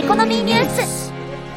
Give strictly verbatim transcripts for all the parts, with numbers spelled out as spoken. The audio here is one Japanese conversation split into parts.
エコノミーニュース。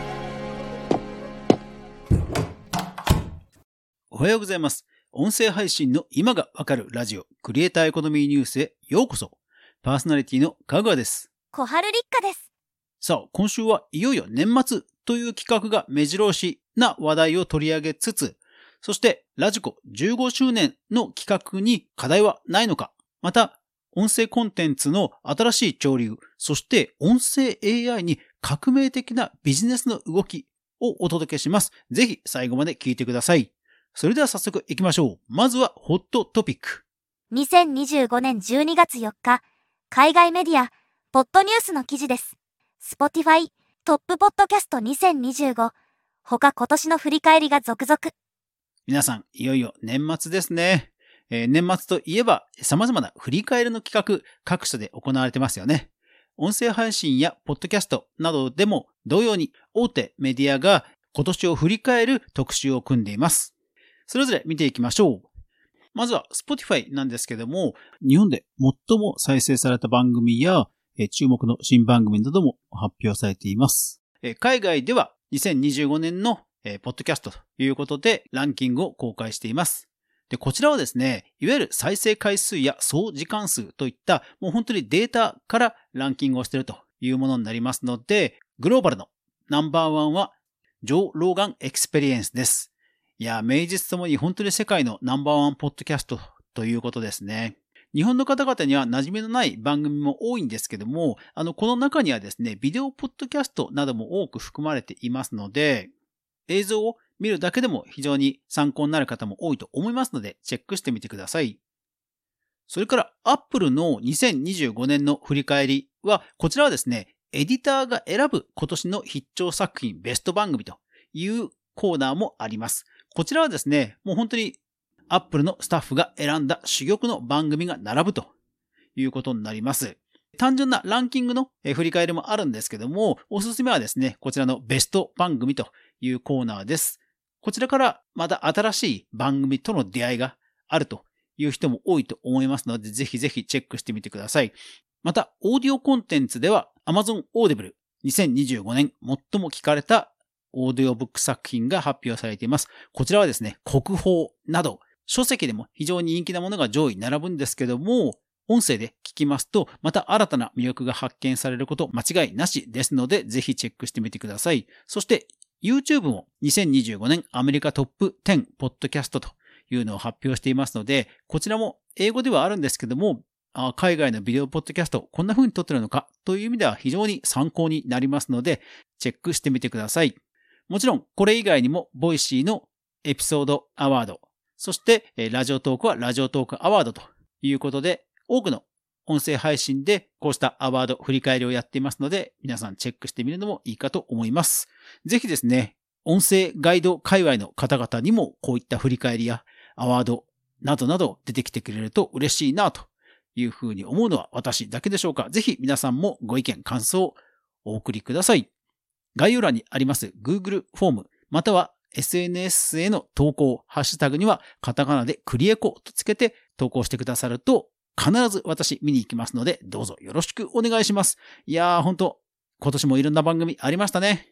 おはようございます。音声配信の今がわかるラジオクリエイターエコノミーニュースへようこそ。パーソナリティのかぐわです。 小春立花です。 さあ、今週はいよいよ年末という企画が目白押しな話題を取り上げつつ、そしてラジコじゅうごしゅうねんの企画に課題はないのか、また音声コンテンツの新しい潮流、そして音声 エーアイ に革命的なビジネスの動きをお届けします。ぜひ最後まで聞いてください。それでは早速行きましょう。まずはホットトピック。 にせんにじゅうごねんじゅうにがつよっか、海外メディア、ポッドニュースの記事です。Spotify トップポッドキャストにせんにじゅうご、他今年の振り返りが続々。 皆さん、いよいよ年末ですね。えー、年末といえば様々な振り返りの企画、各所で行われてますよね。音声配信やポッドキャストなどでも同様に大手メディアが今年を振り返る特集を組んでいます。それぞれ見ていきましょう。まずは Spotify なんですけども、日本で最も再生された番組や注目の新番組なども発表されています。海外ではにせんにじゅうごねんのポッドキャストということでランキングを公開しています。で、こちらはですね、いわゆる再生回数や総時間数といったもう本当にデータからランキングをしているというものになりますので、グローバルのナンバーワンはジョー・ローガン・エクスペリエンスです。いや、名実ともに本当に世界のナンバーワンポッドキャストということですね。日本の方々には馴染みのない番組も多いんですけども、あの、この中にはですね、ビデオポッドキャストなども多く含まれていますので、映像を見るだけでも非常に参考になる方も多いと思いますので、チェックしてみてください。それから、Apple のにせんにじゅうごねんの振り返りは、こちらはですね、エディターが選ぶ今年の必聴作品ベスト番組というコーナーもあります。こちらはですね、もう本当に Apple のスタッフが選んだ珠玉の番組が並ぶということになります。単純なランキングの振り返りもあるんですけども、おすすめはですね、こちらのベスト番組というコーナーです。こちらからまた新しい番組との出会いがあるという人も多いと思いますので、ぜひぜひチェックしてみてください。また、オーディオコンテンツでは Amazon Audible にせんにじゅうごねん最も聞かれたオーディオブック作品が発表されています。こちらはですね、国宝など書籍でも非常に人気なものが上位に並ぶんですけども、音声で聞きますとまた新たな魅力が発見されること間違いなしですので、ぜひチェックしてみてください。そして YouTube もにせんにじゅうごねんアメリカトップじゅうポッドキャストというのを発表していますので、こちらも英語ではあるんですけども、あ、海外のビデオポッドキャストこんな風に撮ってるのかという意味では非常に参考になりますので、チェックしてみてください。もちろんこれ以外にもボイシーのエピソードアワード、そしてラジオトークはラジオトークアワードということで、多くの音声配信でこうしたアワード振り返りをやっていますので、皆さんチェックしてみるのもいいかと思います。ぜひですね、音声ガイド界隈の方々にもこういった振り返りやアワードなどなど出てきてくれると嬉しいなというふうに思うのは私だけでしょうか。ぜひ皆さんもご意見感想をお送りください。概要欄にあります Google フォームまたは エスエヌエス への投稿、ハッシュタグにはカタカナでクリエコとつけて投稿してくださると必ず私見に行きますので、どうぞよろしくお願いします。いやー、ほんと今年もいろんな番組ありましたね。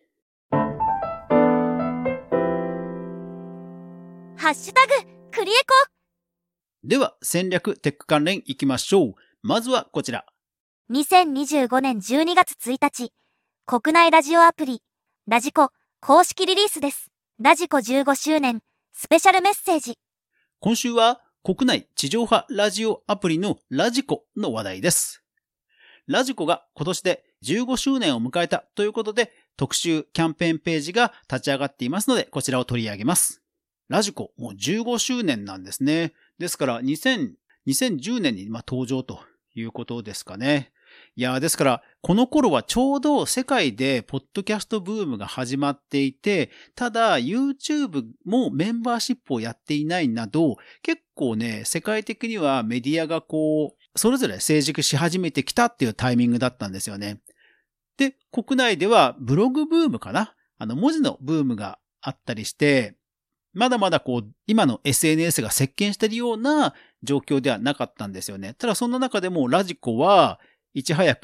ハッシュタグクリエコ。 では戦略テック関連いきましょう。まずはこちら。 にせんにじゅうごねんじゅうにがつついたち、国内ラジオアプリラジコ公式リリースです。ラジコじゅうごしゅうねんスペシャルメッセージ。 今週は国内地上波ラジオアプリのラジコの話題です。ラジコが今年でじゅうごしゅうねんを迎えたということで、特集キャンペーンページが立ち上がっていますので、こちらを取り上げます。ラジコもうじゅうごしゅうねんなんですね。ですからにせんじゅうねんに登場ということですかね。いやですからこの頃はちょうど世界でポッドキャストブームが始まっていて、ただ YouTube もメンバーシップをやっていないなど、結構ね世界的にはメディアがこうそれぞれ成熟し始めてきたっていうタイミングだったんですよね。で、国内ではブログブームかな、あの文字のブームがあったりして、まだまだこう今の エスエヌエス が席巻しているような状況ではなかったんですよね。ただそんな中でもラジコはいち早く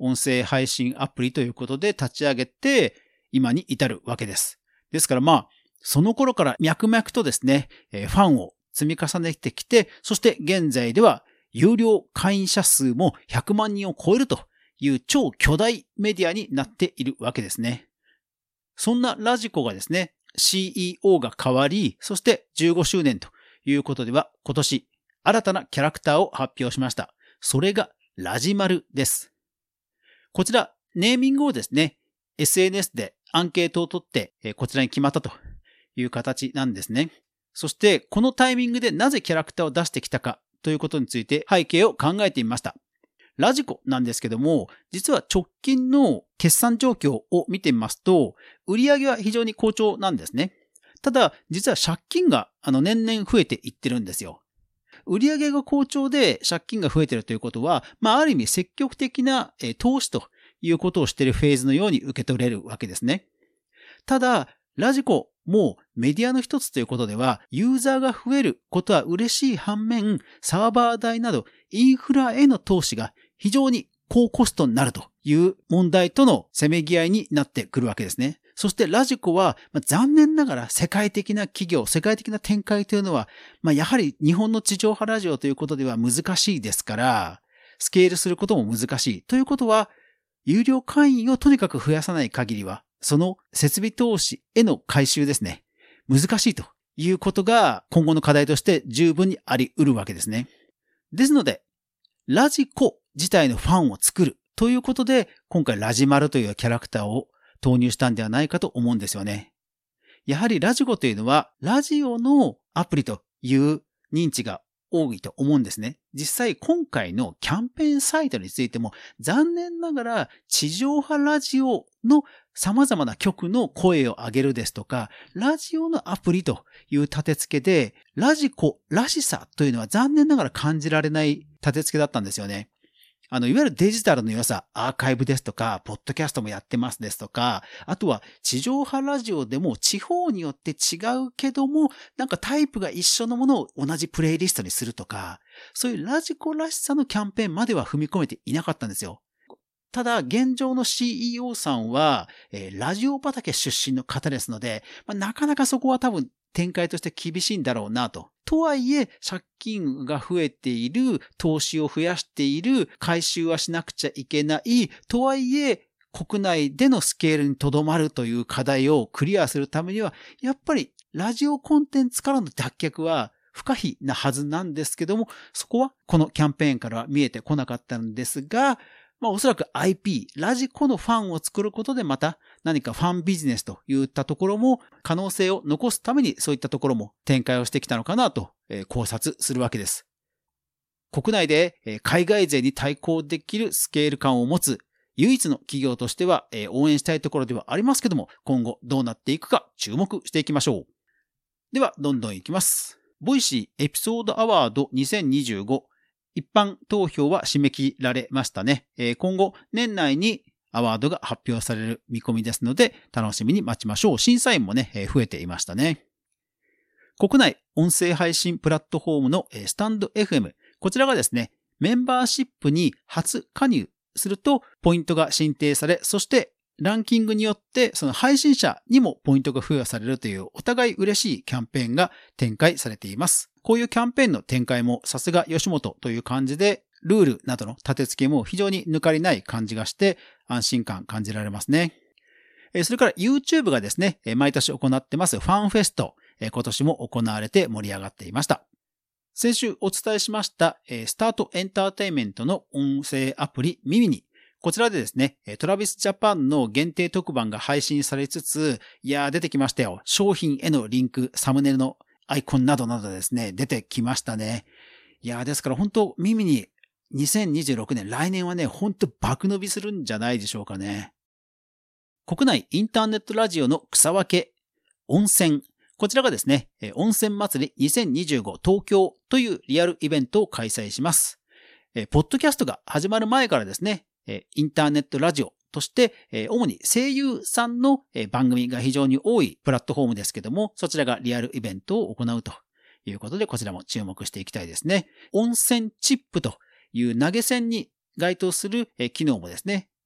音声配信アプリということで立ち上げて、今に至るわけです。ですからまあ、その頃から脈々とですね、ファンを積み重ねてきて、そして現在では有料会員者数もひゃくまんにんを超えるという超巨大メディアになっているわけですね。そんなラジコがですね、シーイーオー が変わり、そしてじゅうごしゅうねんということでは今年新たなキャラクターを発表しました。それがラジマルです。こちらネーミングをですね、エスエヌエス でアンケートを取ってこちらに決まったという形なんですね。そしてこのタイミングでなぜキャラクターを出してきたかということについて背景を考えてみました。ラジコなんですけども、実は直近の決算状況を見てみますと、売上は非常に好調なんですね。ただ、実は借金があの年々増えていってるんですよ。売上が好調で借金が増えているということは、まあある意味積極的な投資ということをしているフェーズのように受け取れるわけですね。ただ、ラジコもメディアの一つということでは、ユーザーが増えることは嬉しい反面、サーバー代などインフラへの投資が非常に高コストになるという問題とのせめぎ合いになってくるわけですね。そしてラジコは、まあ、残念ながら世界的な企業、世界的な展開というのは、まあ、やはり日本の地上波ラジオということでは難しいですから、スケールすることも難しい。ということは、有料会員をとにかく増やさない限りは、その設備投資への回収ですね。難しいということが今後の課題として十分にあり得るわけですね。ですので、ラジコ自体のファンを作るということで、今回ラジマルというキャラクターを投入したんではないかと思うんですよね。やはりラジコというのは、ラジオのアプリという認知が多いと思うんですね。実際今回のキャンペーンサイトについても、残念ながら地上波ラジオの様々な局の声を上げるですとか、ラジオのアプリという立て付けで、ラジコらしさというのは残念ながら感じられない立て付けだったんですよね。あの、いわゆるデジタルの良さ、アーカイブですとか、ポッドキャストもやってますですとか、あとは地上波ラジオでも地方によって違うけども、なんかタイプが一緒のものを同じプレイリストにするとか、そういうラジコらしさのキャンペーンまでは踏み込めていなかったんですよ。ただ、現状の シーイーオー さんは、えー、ラジオ畑出身の方ですので、まあ、なかなかそこは多分展開として厳しいんだろうなと。とはいえ、借金が増えている、投資を増やしている、回収はしなくちゃいけない、とはいえ、国内でのスケールにとどまるという課題をクリアするためには、やっぱりラジオコンテンツからの脱却は不可避なはずなんですけども、そこはこのキャンペーンからは見えてこなかったんですが、まあおそらく アイピー、ラジコのファンを作ることでまた何かファンビジネスといったところも可能性を残すためにそういったところも展開をしてきたのかなと考察するわけです。国内で海外勢に対抗できるスケール感を持つ唯一の企業としては応援したいところではありますけども、今後どうなっていくか注目していきましょう。ではどんどんいきます。ボイシーエピソードアワードにせんにじゅうご一般投票は締め切られましたね。今後年内にアワードが発表される見込みですので楽しみに待ちましょう。審査員もね、増えていましたね。国内音声配信プラットフォームのスタンド エフエム。こちらがですね、メンバーシップに初加入するとポイントが申請され、そしてランキングによってその配信者にもポイントが付与されるというお互い嬉しいキャンペーンが展開されています。こういうキャンペーンの展開もさすが吉本という感じで、ルールなどの立て付けも非常に抜かりない感じがして安心感感じられますね。それから YouTube がですね、毎年行ってますファンフェスト、今年も行われて盛り上がっていました。先週お伝えしましたスタートエンターテインメントの音声アプリ耳に、こちらでですね、トラビスジャパンの限定特番が配信されつつ、いやー出てきましたよ。商品へのリンク、サムネイルのアイコンなどなどですね、出てきましたね。いやーですから本当耳ににせんにじゅうろくねん、来年はね、本当爆伸びするんじゃないでしょうかね。国内インターネットラジオの草分け、温泉。こちらがですね、温泉祭りにせんにじゅうご東京というリアルイベントを開催します。ポッドキャストが始まる前からですね、インターネットラジオとして、主に声優さんの番組が非常に多いプラットフォームですけども、そちらがリアルイベントを行うということで、こちらも注目していきたいですね。温泉チップという投げ銭に該当する機能もですね、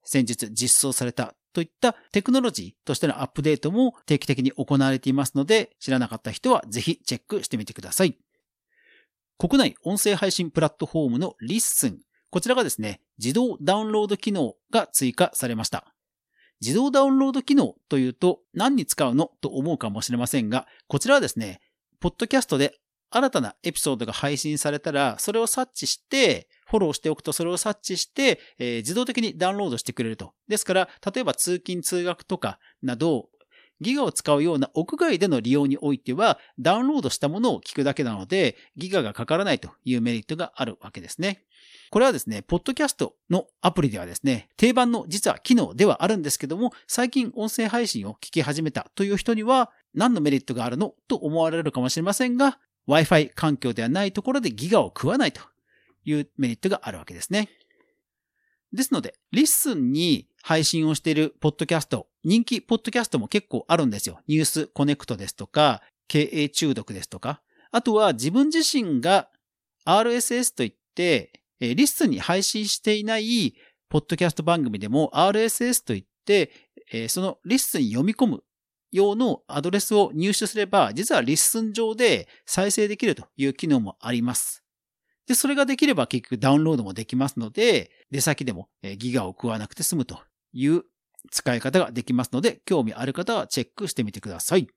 先日実装されたといったテクノロジーとしてのアップデートも定期的に行われていますので、知らなかった人はぜひチェックしてみてください。国内音声配信プラットフォームのリッスン。こちらがですね、自動ダウンロード機能が追加されました。自動ダウンロード機能というと何に使うのと思うかもしれませんが、こちらはですね、ポッドキャストで新たなエピソードが配信されたら、それを察知して、フォローしておくとそれを察知して、えー、自動的にダウンロードしてくれると。ですから、例えば通勤通学とかなど、ギガを使うような屋外での利用においては、ダウンロードしたものを聞くだけなので、ギガがかからないというメリットがあるわけですね。これはですね、ポッドキャストのアプリではですね、定番の実は機能ではあるんですけども、最近音声配信を聞き始めたという人には、何のメリットがあるのと思われるかもしれませんが、Wi-Fi 環境ではないところでギガを食わないというメリットがあるわけですね。ですので、リッスンに配信をしているポッドキャスト、人気ポッドキャストも結構あるんですよ。ニュースコネクトですとか、経営中毒ですとか、あとは自分自身が アールエスエス といって、リッスンに配信していないポッドキャスト番組でも アールエスエス といって、そのリッスンに読み込む用のアドレスを入手すれば、実はリッスン上で再生できるという機能もあります。で、それができれば結局ダウンロードもできますので、出先でもギガを食わなくて済むという使い方ができますので、興味ある方はチェックしてみてください。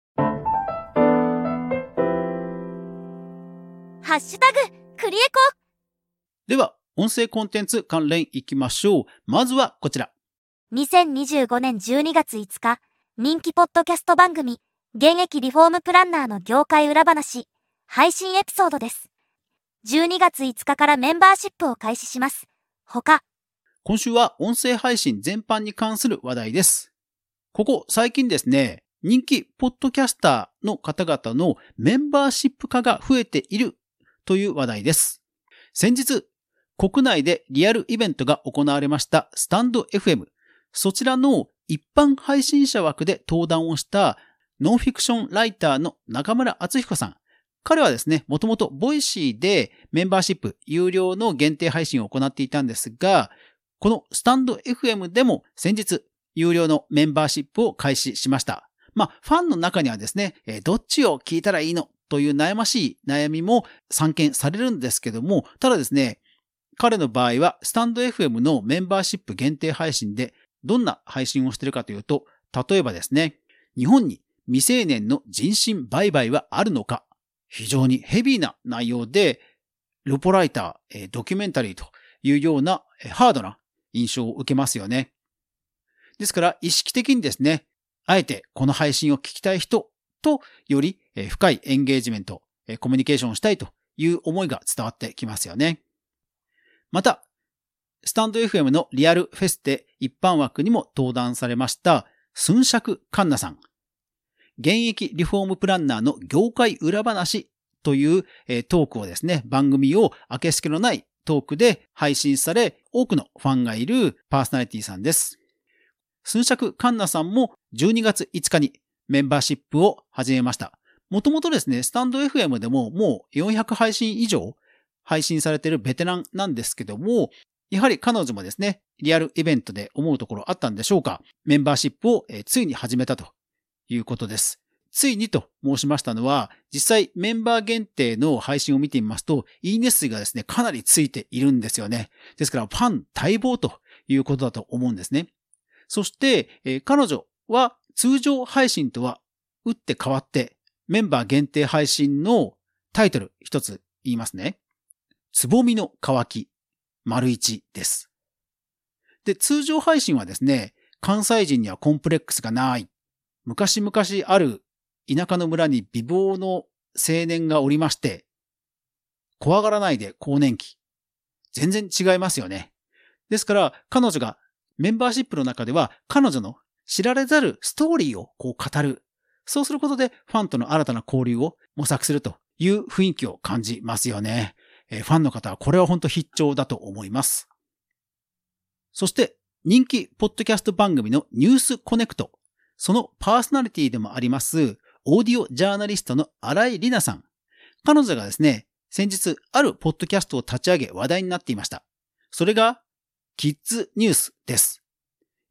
ハッシュタグクリエコ。 では、音声コンテンツ関連いきましょう。まずはこちら。 にせんにじゅうごねんじゅうにがついつか、人気ポッドキャスト番組、現役リフォームプランナーの業界裏話、配信エピソードです。じゅうにがついつかからメンバーシップを開始します。他。 今週は音声配信全般に関する話題です。ここ最近ですね、人気ポッドキャスターの方々のメンバーシップ化が増えているという話題です。先日、国内でリアルイベントが行われましたスタンド エフエム。そちらの一般配信者枠で登壇をしたノンフィクションライターの中村敦彦さん。彼はですね、もともとボイシーでメンバーシップ有料の限定配信を行っていたんですが、このスタンド エフエム でも先日有料のメンバーシップを開始しました。まあ、ファンの中にはですね、どっちを聞いたらいいのという悩ましい悩みも散見されるんですけども、ただですね、彼の場合はスタンド エフエム のメンバーシップ限定配信でどんな配信をしているかというと、例えばですね、日本に未成年の人身売買はあるのか、非常にヘビーな内容で、ルポライター、ドキュメンタリーというようなハードな印象を受けますよね。ですから意識的にですね、あえてこの配信を聞きたい人とより深いエンゲージメント、コミュニケーションをしたいという思いが伝わってきますよね。また、スタンド エフエム のリアルフェスで一般枠にも登壇されました寸尺環奈さん。現役リフォームプランナーの業界裏話というトークをですね、番組を明けすけのないトークで配信され、多くのファンがいるパーソナリティさんです。寸尺環奈さんもじゅうにがついつかにメンバーシップを始めました。もともとですね、スタンド エフエム でももうよんひゃく配信以上配信されているベテランなんですけども、やはり彼女もですね、リアルイベントで思うところあったんでしょうか、メンバーシップをついに始めたということです。ついにと申しましたのは、実際メンバー限定の配信を見てみますと、いいね数がですね、かなりついているんですよね。ですからファン待望ということだと思うんですね。そして、えー、彼女は通常配信とは打って変わって、メンバー限定配信のタイトル一つ言いますね。つぼみの乾き、丸一です。で、通常配信はですね、関西人にはコンプレックスがない。昔々ある田舎の村に美貌の青年がおりまして、怖がらないで更年期。全然違いますよね。ですから、彼女がメンバーシップの中では、彼女の知られざるストーリーをこう語る。そうすることで、ファンとの新たな交流を模索するという雰囲気を感じますよね。ファンの方はこれは本当必聴だと思います。そして人気ポッドキャスト番組のニュースコネクト、そのパーソナリティでもありますオーディオジャーナリストの新井里奈さん。彼女がですね、先日あるポッドキャストを立ち上げ話題になっていました。それがキッズニュースです。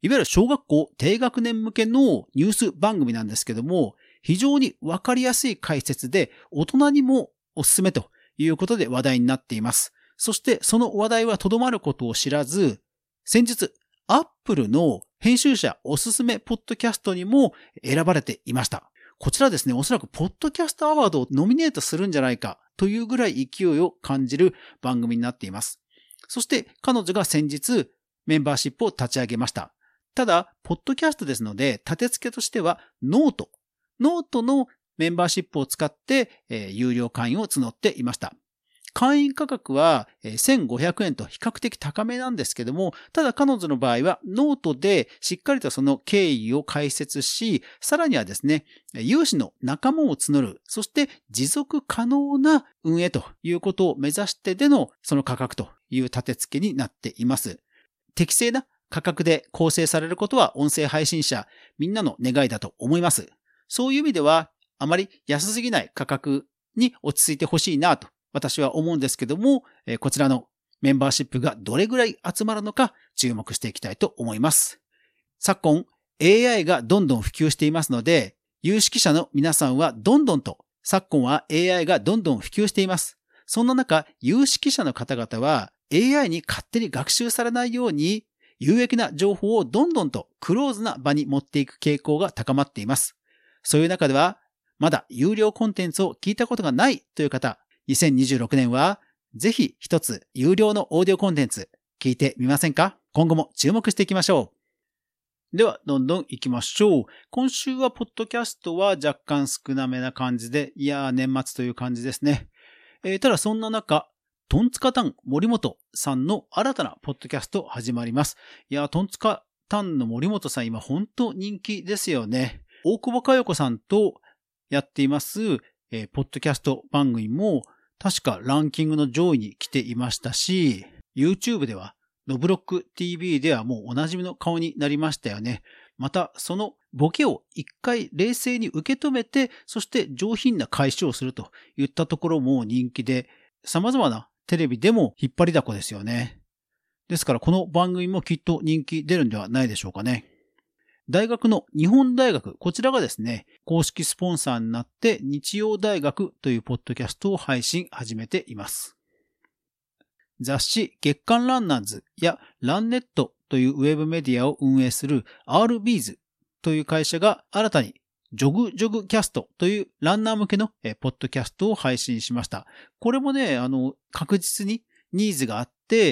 いわゆる小学校低学年向けのニュース番組なんですけども、非常にわかりやすい解説で大人にもおすすめということで話題になっています。そしてその話題はとどまることを知らず、先日、アップルの編集者おすすめポッドキャストにも選ばれていました。こちらですね、おそらくポッドキャストアワードをノミネートするんじゃないかというぐらい勢いを感じる番組になっています。そして彼女が先日メンバーシップを立ち上げました。ただ、ポッドキャストですので、立て付けとしてはノート。ノートのメンバーシップを使って、えー、有料会員を募っていました。会員価格はせんごひゃくえんと比較的高めなんですけども、ただ彼女の場合はノートでしっかりとその経緯を解説し、さらにはですね、有志の仲間を募る、そして持続可能な運営ということを目指してでのその価格という立て付けになっています。適正な価格で構成されることは音声配信者みんなの願いだと思います。そういう意味ではあまり安すぎない価格に落ち着いてほしいなと私は思うんですけども、こちらのメンバーシップがどれぐらい集まるのか注目していきたいと思います。昨今 エーアイ がどんどん普及していますので、有識者の皆さんはどんどんと昨今は エーアイ がどんどん普及しています。そんな中、有識者の方々は エーアイ に勝手に学習されないように有益な情報をどんどんとクローズな場に持っていく傾向が高まっています。そういう中では、まだ有料コンテンツを聞いたことがないという方、にせんにじゅうろくねんはぜひ一つ有料のオーディオコンテンツ聞いてみませんか？今後も注目していきましょう。ではどんどん行きましょう。今週はポッドキャストは若干少なめな感じで、いやー年末という感じですね。えー、ただそんな中、トンツカタン森本さんの新たなポッドキャスト始まります。いやートンツカタンの森本さん今本当人気ですよね。大久保佳代子さんとやっています、えー、ポッドキャスト番組も確かランキングの上位に来ていましたし、YouTube ではノブロック ティーブイ ではもうおなじみの顔になりましたよね。またそのボケを一回冷静に受け止めて、そして上品な返しをするといったところも人気で、様々なテレビでも引っ張りだこですよね。ですからこの番組もきっと人気出るんではないでしょうかね。大学の日本大学、こちらがですね、公式スポンサーになって日曜大学というポッドキャストを配信始めています。雑誌月刊ランナーズやランネットというウェブメディアを運営する アールビーズ という会社が新たにジョグジョグキャストというランナー向けのポッドキャストを配信しました。これもね、あの、確実にニーズがあって、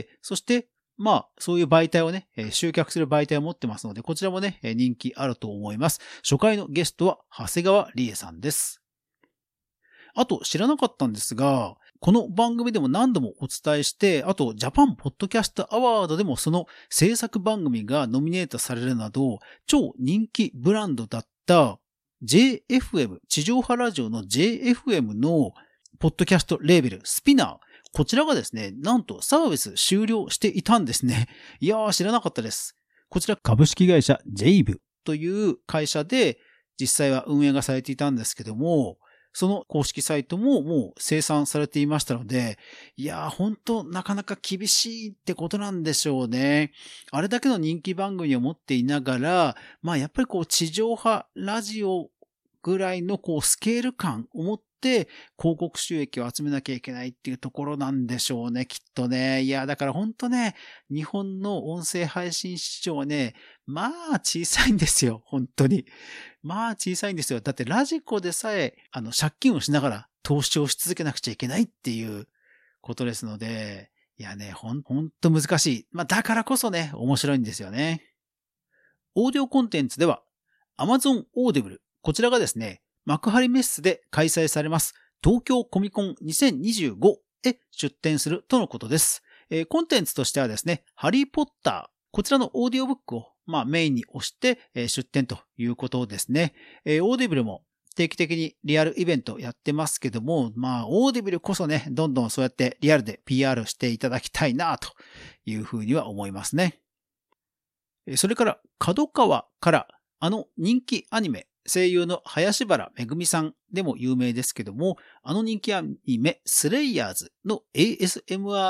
そしてまあ、そういう媒体をね、集客する媒体を持ってますので、こちらもね、人気あると思います。初回のゲストは、長谷川理恵さんです。あと、知らなかったんですが、この番組でも何度もお伝えして、あと、ジャパンポッドキャストアワードでもその制作番組がノミネートされるなど、超人気ブランドだった ジェイエフエム、地上波ラジオの ジェイエフエム のポッドキャストレーベル、スピナー、こちらがですね、なんとサービス終了していたんですね。いやー知らなかったです。こちら株式会社 ジェイブ という会社で実際は運営がされていたんですけども、その公式サイトももう生産されていましたので、いやー本当なかなか厳しいってことなんでしょうね。あれだけの人気番組を持っていながら、まあやっぱりこう地上波ラジオぐらいのこうスケール感を持ってで広告収益を集めなきゃいけないっていうところなんでしょうね、きっとね。いや、だから本当ね、日本の音声配信市場はね、まあ小さいんですよ、本当に。まあ小さいんですよ。だってラジコでさえ、あの、借金をしながら投資をし続けなくちゃいけないっていうことですので、いやね、ほん、ほんと難しい。まあだからこそね、面白いんですよね。オーディオコンテンツでは、Amazon Audible、こちらがですね、幕張メッセで開催されます東京コミコンにせんにじゅうごへ出展するとのことです。えー、コンテンツとしてはですね、ハリーポッター、こちらのオーディオブックを、まあ、メインに押して、えー、出展ということですね。えー、オーディブルも定期的にリアルイベントやってますけども、まあ、オーディブルこそね、どんどんそうやってリアルで ピーアール していただきたいなというふうには思いますね。それから、角川からあの人気アニメ、声優の林原めぐみさんでも有名ですけども、あの人気アニメスレイヤーズの エーエスエムアール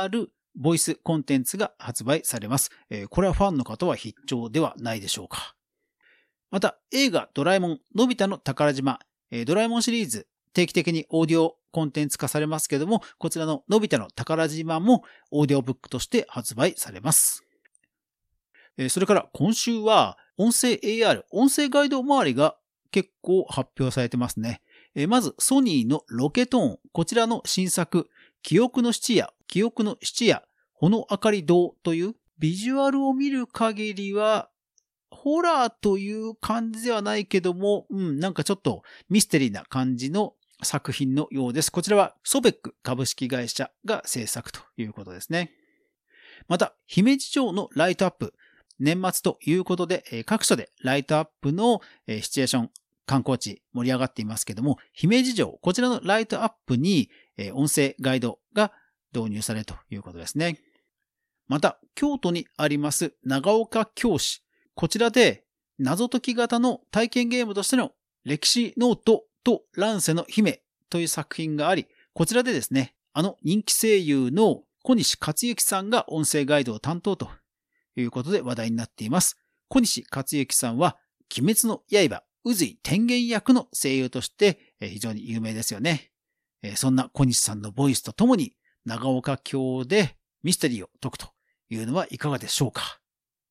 ボイスコンテンツが発売されます。えー、これはファンの方は必聴ではないでしょうか。また、映画ドラえもんのび太の宝島、えー、ドラえもんシリーズ定期的にオーディオコンテンツ化されますけども、こちらののび太の宝島もオーディオブックとして発売されます。えー、それから今週は音声 エーアール、音声ガイド周りが結構発表されてますね。えー、まずソニーのロケトーン、こちらの新作、記憶の質屋、記憶の質屋、ほのあかり堂というビジュアルを見る限りはホラーという感じではないけども、うん、なんかちょっとミステリーな感じの作品のようです。こちらはソベック株式会社が制作ということですね。また、姫路城のライトアップ、年末ということで、各所でライトアップのシチュエーション、観光地盛り上がっていますけども、姫路城、こちらのライトアップに音声ガイドが導入されるということですね。また、京都にあります長岡京市、こちらで謎解き型の体験ゲームとしての歴史ノートと乱世の姫という作品があり、こちらでですね、あの人気声優の小西克幸さんが音声ガイドを担当ということで話題になっています。小西克幸さんは鬼滅の刃、宇髄天元役の声優として非常に有名ですよね。そんな小西さんのボイスとともに長岡京でミステリーを解くというのはいかがでしょうか。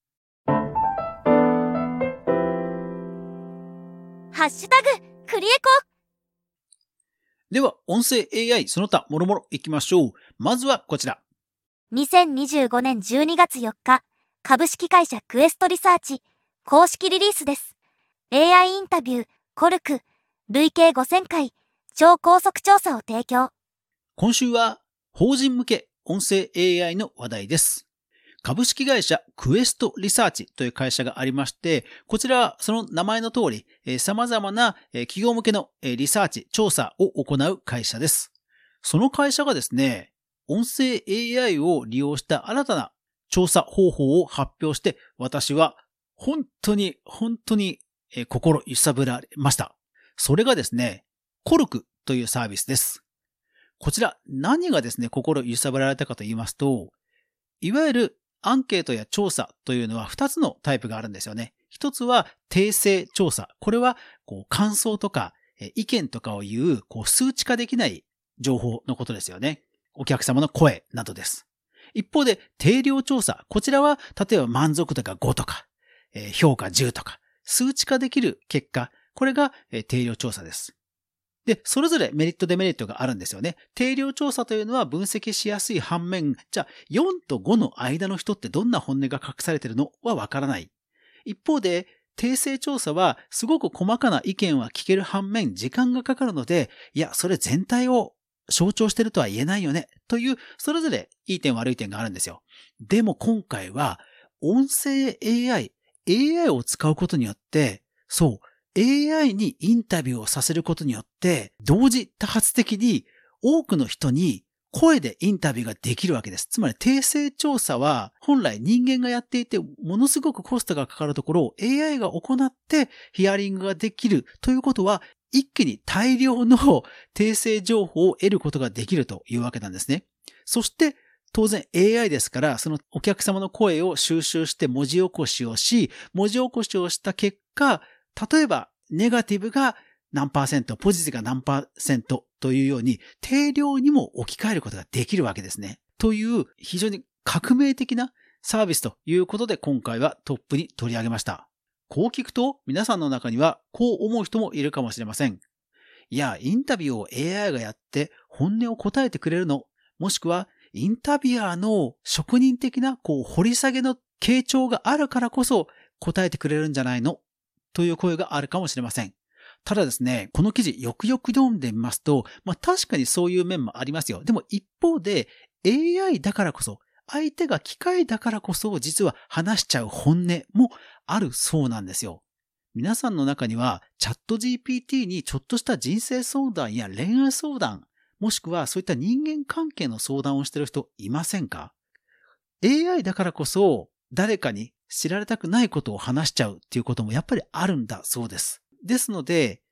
ハッシュタグクリエコ。 では音声 エーアイ その他もろもろいきましょう。まずはこちら。 にせんにじゅうごねんじゅうにがつよっか、株式会社クエストリサーチ公式リリースです。エーアイ インタビューコルク累計ごせんかい超高速調査を提供。 今週は法人向け音声 エーアイ の話題です。株式会社クエストリサーチという会社がありまして、こちらはその名前の通り、えー、様々な企業向けのリサーチ、調査を行う会社です。その会社がですね、音声 エーアイ を利用した新たな調査方法を発表して、私は本当に本当に心揺さぶられました。それがですね、コルクというサービスです。こちら何がですね、心揺さぶられたかと言いますと、いわゆるアンケートや調査というのはふたつのタイプがあるんですよね。一つは定性調査。これはこう感想とか意見とかを言う、こう数値化できない情報のことですよね。お客様の声などです。一方で定量調査。こちらは例えば満足度がごとか、評価じゅうとか、数値化できる結果。これが定量調査です。で、それぞれメリットデメリットがあるんですよね。定量調査というのは分析しやすい反面、じゃあよんとごの間の人ってどんな本音が隠されているのはわからない。一方で、定性調査はすごく細かな意見は聞ける反面、時間がかかるので、いや、それ全体を象徴しているとは言えないよね。という、それぞれいい点悪い点があるんですよ。でも今回は、音声 エーアイ、エーアイ を使うことによって、そう、エーアイ にインタビューをさせることによって、同時多発的に多くの人に声でインタビューができるわけです。つまり定性調査は本来人間がやっていてものすごくコストがかかるところを エーアイ が行ってヒアリングができるということは、一気に大量の訂正情報を得ることができるというわけなんですね。そして当然 エーアイ ですから、そのお客様の声を収集して文字起こしをし、文字起こしをした結果、例えばネガティブが何パーセント、ポジティブが何パーセントというように定量にも置き換えることができるわけですね。という非常に革命的なサービスということで今回はトップに取り上げました。こう聞くと皆さんの中にはこう思う人もいるかもしれません。いや、インタビューを エーアイ がやって本音を答えてくれるの？もしくはインタビュアーの職人的なこう掘り下げの傾聴があるからこそ答えてくれるんじゃないの？という声があるかもしれません。ただですね、この記事よくよく読んでみますと、まあ確かにそういう面もありますよ。でも一方で エーアイ だからこそ、相手が機械だからこそ実は話しちゃう本音もあるそうなんですよ。皆さんの中にはチャット ジーピーティー にちょっとした人生相談や恋愛相談、もしくはそういった人間関係の相談をしている人いませんか？ エーアイ だからこそ誰かに知られたくないことを話しちゃうっていうこともやっぱりあるんだそうです。ですので、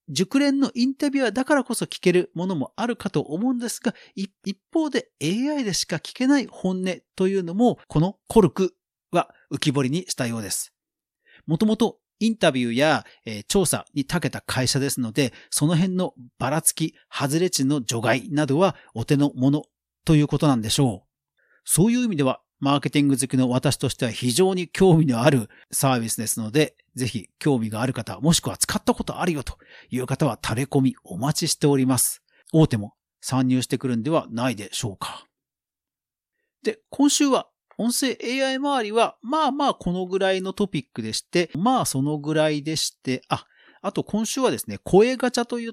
熟練のインタビュアーだからこそ聞けるものもあるかと思うんですが、一方で エーアイ でしか聞けない本音というのも、このコルクは浮き彫りにしたようです。もともとインタビューや、えー、調査に長けた会社ですので、その辺のばらつき、外れ値の除外などはお手の物ということなんでしょう。そういう意味では、マーケティング好きの私としては非常に興味のあるサービスですので、ぜひ興味がある方、もしくは使ったことあるよという方はタレコミお待ちしております。大手も参入してくるんではないでしょうか。で、今週は音声 エーアイ 周りは、まあまあこのぐらいのトピックでして、まあそのぐらいでして、あ、あと今週はですね、声ガチャといって、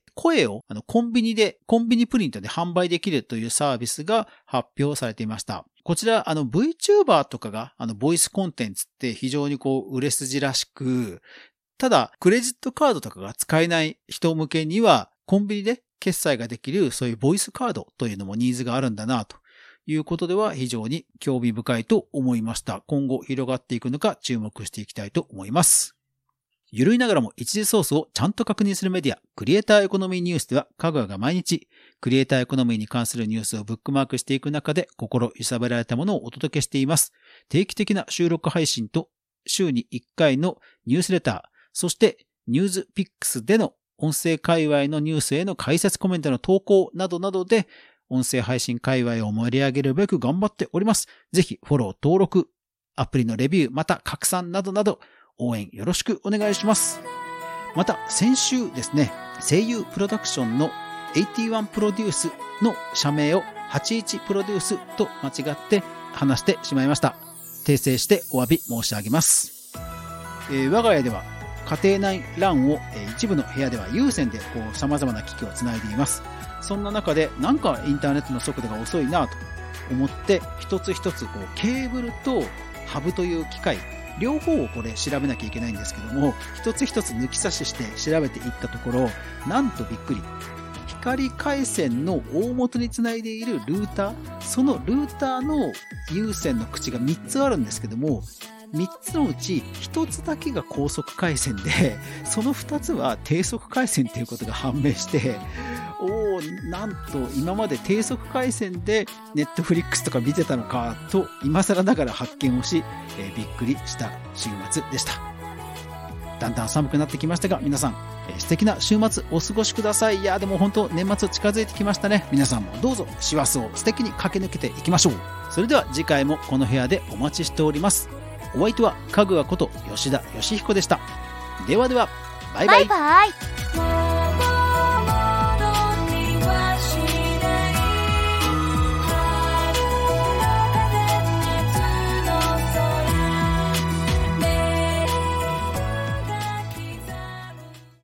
声をあのコンビニで、コンビニプリントで販売できるというサービスが発表されていました。こちら、あの VTuber とかが、あのボイスコンテンツって非常にこう売れ筋らしく、ただクレジットカードとかが使えない人向けには、コンビニで決済ができるそういうボイスカードというのもニーズがあるんだなということでは非常に興味深いと思いました。今後広がっていくのか注目していきたいと思います。ゆるいながらも一時ソースをちゃんと確認するメディア、クリエイターエコノミーニュースでは、かぐわが毎日、クリエイターエコノミーに関するニュースをブックマークしていく中で、心揺さぶられたものをお届けしています。定期的な収録配信と、週にいっかいのニュースレター、そしてニュースピックスでの音声界隈のニュースへの解説コメントの投稿などなどで、音声配信界隈を盛り上げるべく頑張っております。ぜひフォロー、登録、アプリのレビュー、また拡散などなど、応援よろしくお願いします。また先週ですね、声優プロダクションのはちじゅういちプロデュースの社名をはちじゅういちプロデュースと間違って話してしまいました。訂正してお詫び申し上げます。えー、我が家では家庭内 ラン を、えー、一部の部屋では有線でこう様々な機器をつないでいます。そんな中でなんかインターネットの速度が遅いなと思って一つ一つこうケーブルとハブという機械両方をこれ調べなきゃいけないんですけども、一つ一つ抜き差しして調べていったところ、なんとびっくり。光回線の大元につないでいるルーター、そのルーターの有線の口がみっつあるんですけども、みっつのうちひとつだけが高速回線で、そのふたつは低速回線ということが判明して、おー、なんと今まで低速回線でネットフリックスとか見てたのかと今更ながら発見をし、えー、びっくりした週末でした。だんだん寒くなってきましたが、皆さん、えー、素敵な週末お過ごしください。いやでも本当年末近づいてきましたね。皆さんもどうぞ師走を素敵に駆け抜けていきましょう。それでは次回もこの部屋でお待ちしております。お相手はかぐわこと吉田義彦でした。ではでは、バイバイ。 バイバイ。